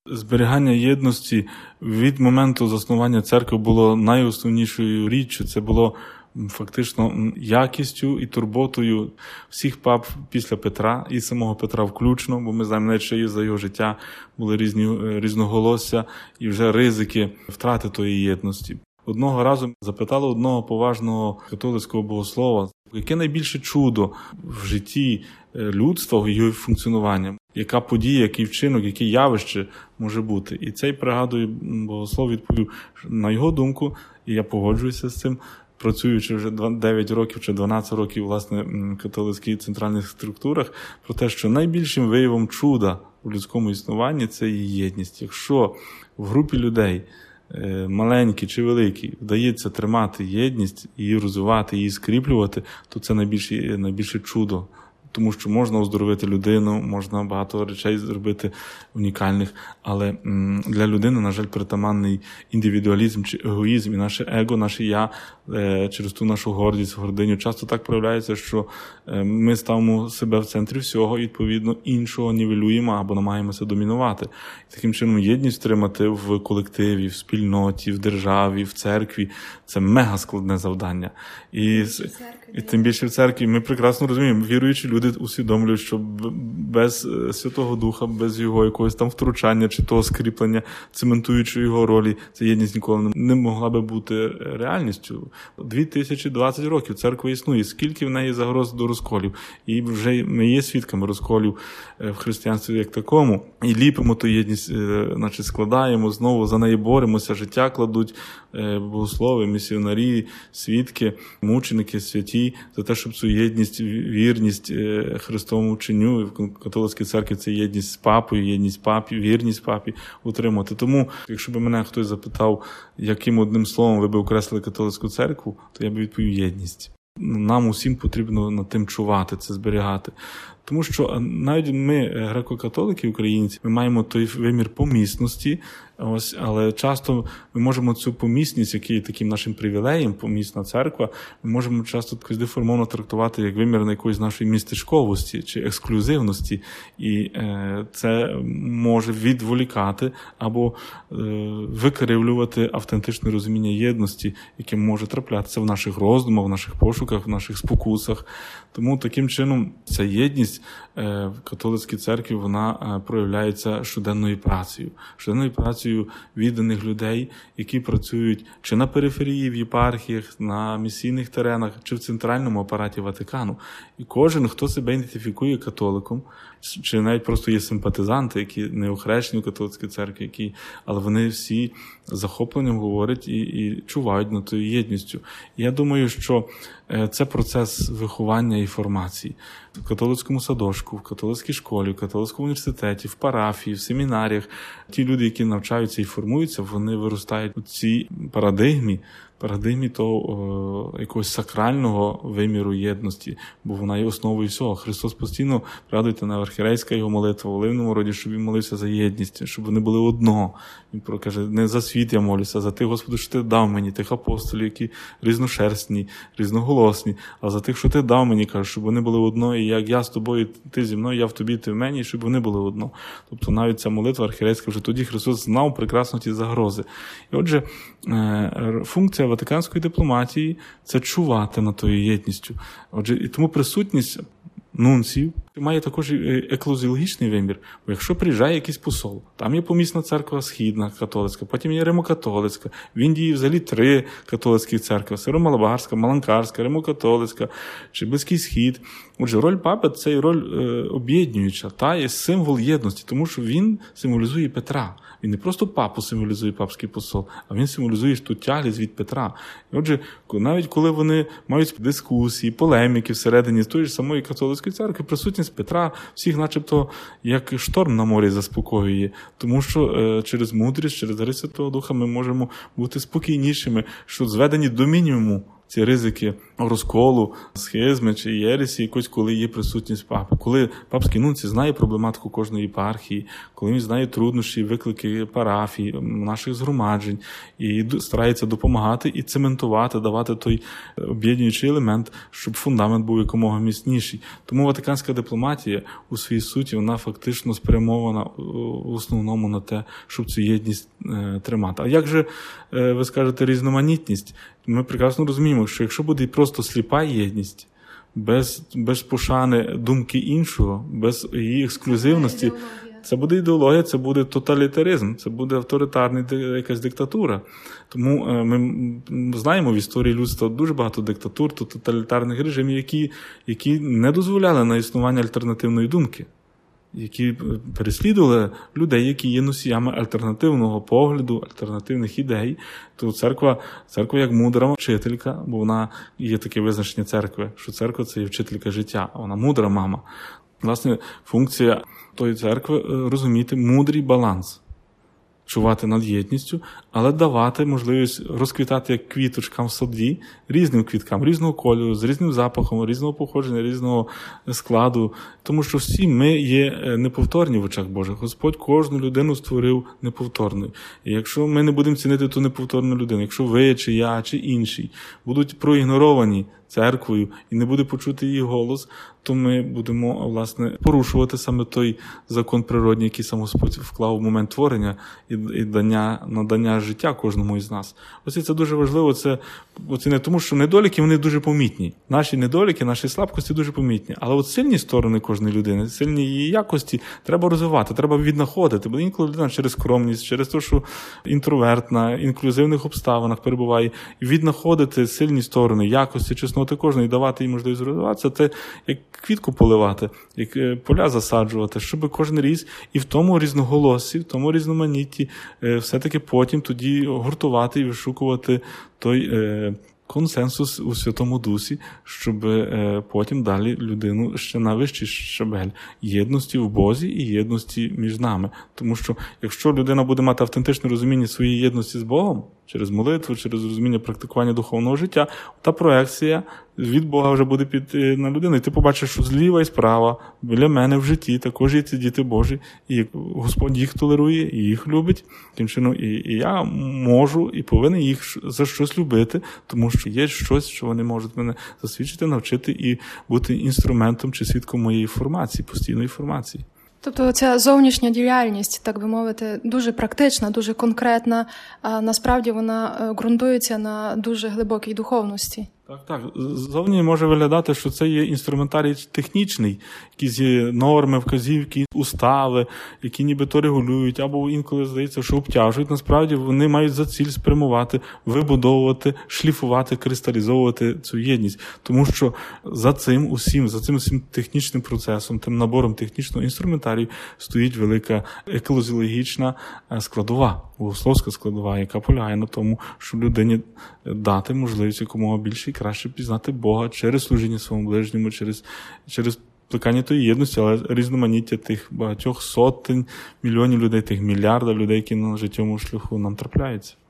Зберігання єдності від моменту заснування церкви було найосновнішою річчю. Це було фактично якістю і турботою всіх пап після Петра, і самого Петра включно, бо ми знаємо, навіть що і за його життя були різноголосся і вже ризики втрати тої єдності. Одного разу запитали одного поважного католицького богослова, яке найбільше чудо в житті людства, в його функціонуванні, яка подія, який вчинок, яке явище може бути. І цей, пригадую, богослов відповів, на його думку, і я погоджуюся з цим, працюючи вже 9 років чи 12 років, власне, в католицьких центральних структурах, про те, що найбільшим виявом чуда у людському існуванні – це її єдність. Якщо в групі людей, маленькі чи великі, вдається тримати єдність, її розвивати, її скріплювати, то це найбільше чудо. Тому що можна оздоровити людину, можна багато речей зробити унікальних, але для людини, на жаль, притаманний індивідуалізм чи егоїзм, і наше его, наше я, через ту нашу гордість, гординю, часто так проявляється, що ми ставимо себе в центрі всього, і, відповідно, іншого нівелюємо або намагаємося домінувати. І таким чином єдність тримати в колективі, в спільноті, в державі, в церкві – це мега складне завдання. І тим більше в церкві ми прекрасно розуміємо, віруючі люди усвідомлюють, що без Святого Духа, без його якогось там втручання чи того скріплення, цементуючи його ролі, ця єдність ніколи не могла би бути реальністю. 2020 років церква існує, скільки в неї загроз до розколів. І вже ми є свідками розколів в християнстві як такому. І ліпимо ту єдність, значить складаємо, знову за неї боремося, життя кладуть богослови, місіонарі, свідки, мученики, святі, за те, щоб цю єдність, вірність Христовому вченню, в католицькій церкві це єдність з папою, єдність папі, вірність папі утримувати. Тому, якщо б мене хтось запитав, яким одним словом ви б окреслили католицьку церкву, то я б відповів єдність. Нам усім потрібно над тим чувати, це зберігати. Тому що навіть ми, греко-католики, українці, ми маємо той вимір помісності, але часто ми можемо цю помісність, який є таким нашим привілеєм, помісна церква, ми можемо часто якось деформовано трактувати як вимір на якоїсь нашої містечковості чи ексклюзивності. І це може відволікати або викривлювати автентичне розуміння єдності, яке може траплятися в наших роздумах, в наших пошуках, в наших спокусах. Тому таким чином ця єдність в католицькій церкві, вона проявляється щоденною працею відданих людей, які працюють чи на периферії в єпархіях, на місійних теренах, чи в центральному апараті Ватикану. І кожен, хто себе ідентифікує католиком, чи навіть просто є симпатизанти, які не охрещені в католицькій церкві, але вони всі захопленням говорять і чувають над тою єдністю. І я думаю, що це процес виховання і формації. В католицькому садочку, в католицькій школі, в католицькому університеті, в парафії, в семінаріях. Ті люди, які навчаються і формуються, вони виростають у цій парадигмі того якогось сакрального виміру єдності, бо вона є основою всього. Христос постійно, пригадуйте, на архірейська його молитва в Оливному роді, щоб він молився за єдність, щоб вони були одно. Він каже, не за світ я молюся, а за тих, Господи, що ти дав мені, тих апостолів, які різношерстні, різноголосні, а за тих, що ти дав мені, каже, щоб вони були одно, і як я з тобою, ти зі мною, я в тобі, ти в мені, щоб вони були одно. Тобто навіть ця молитва архірейська, вже тоді Христос знав прекрасно ті загрози. І отже, функція ватиканської дипломатії – це чувати над тою єдністю. Отже, і тому присутність нунців має також еклезіологічний вимір. Бо якщо приїжджає якийсь посол, там є помісна церква східна, католицька, потім є римокатолицька, в Індії взагалі 3 католицькі церкви – Сиро-Малабарська, Маланкарська, римокатолицька чи Близький Схід. Отже, роль папи – це і роль об'єднуюча, та є символ єдності, тому що він символізує Петра. Він не просто папу символізує, папський посол, а він символізує ту тяглість від Петра. І отже, навіть коли вони мають дискусії, полеміки всередині тої ж самої католицької церкви, присутність Петра всіх начебто як шторм на морі заспокоює. Тому що через мудрість, через дари Святого Духа ми можемо бути спокійнішими, що зведені до мінімуму ці ризики розколу, схизми чи єресі, якось коли є присутність папи. Коли папський нунці знає проблематику кожної єпархії, коли він знає труднощі, виклики парафій, наших згромаджень, і старається допомагати і цементувати, давати той об'єднуючий елемент, щоб фундамент був якомога міцніший. Тому ватиканська дипломатія у своїй суті, вона фактично спрямована в основному на те, щоб цю єдність тримати. А як же, ви скажете, різноманітність? Ми прекрасно розуміємо, що якщо буде просто сліпа єдність, без пошани думки іншого, без її ексклюзивності, це буде ідеологія, це буде тоталітаризм, це буде авторитарна якась диктатура. Тому ми знаємо в історії людства дуже багато диктатур, тоталітарних режимів, які не дозволяли на існування альтернативної думки, які переслідували людей, які є носіями альтернативного погляду, альтернативних ідей. То церква як мудра вчителька, бо вона є таке визначення церкви, що церква – це є вчителька життя, вона мудра мама. Власне, функція тої церкви – розуміти мудрий баланс, чувати над єдністю, але давати можливість розквітати як квіточкам в саді, різним квіткам, різного кольору, з різним запахом, різного походження, різного складу. Тому що всі ми є неповторні в очах Божих. Господь кожну людину створив неповторною. І якщо ми не будемо цінити ту неповторну людину, якщо ви, чи я, чи інший будуть проігноровані церквою і не буде почути її голос, то ми будемо, власне, порушувати саме той закон природній, який сам Господь вклав у момент творення і надання життя кожному із нас. Ось це дуже важливо, це не тому, що недоліки, вони дуже помітні. Наші недоліки, наші слабкості дуже помітні. Але от сильні сторони кожної людини, сильні її якості треба розвивати, треба віднаходити. Бо інколи людина через скромність, через те, що інтровертна, інклюзивних обставинах перебуває, віднаходити сильні сторони, якості, чесноти кожної, давати їй можливість розвиватися, це як квітку поливати, як поля засаджувати, щоб кожен ріс і в тому різноголосі, в тому різноманітті все-таки потім тоді гуртувати і вишукувати той консенсус у Святому Дусі, щоб потім далі людину ще на вищий щабель єдності в Бозі і єдності між нами. Тому що якщо людина буде мати автентичне розуміння своєї єдності з Богом, через молитву, через розуміння практикування духовного життя, та проекція від Бога вже буде піти на людину. І ти побачиш, що зліва і справа, біля мене в житті також є ці діти Божі, і Господь їх толерує, і їх любить. Тим чином і я можу і повинен їх за щось любити, тому що є щось, що вони можуть мене засвідчити, навчити і бути інструментом чи свідком моєї формації, постійної формації. Тобто ця зовнішня діяльність, так би мовити, дуже практична, дуже конкретна, а насправді вона ґрунтується на дуже глибокій духовності. Так. Ззовні може виглядати, що це є інструментарій технічний, якісь є норми, вказівки, устави, які нібито регулюють, або інколи здається, що обтяжують. Насправді вони мають за ціль спрямувати, вибудовувати, шліфувати, кристалізовувати цю єдність. Тому що за цим усім технічним процесом, тим набором технічного інструментарію стоїть велика еклезіологічна складова, богословська складова, яка полягає на тому, щоб людині дати можливість якомога більше і краще пізнати Бога через служіння своєму ближньому, через плекання тої єдності, але різноманіття тих багатьох сотень, мільйонів людей, тих мільярдів людей, які на життєвому шляху нам трапляються.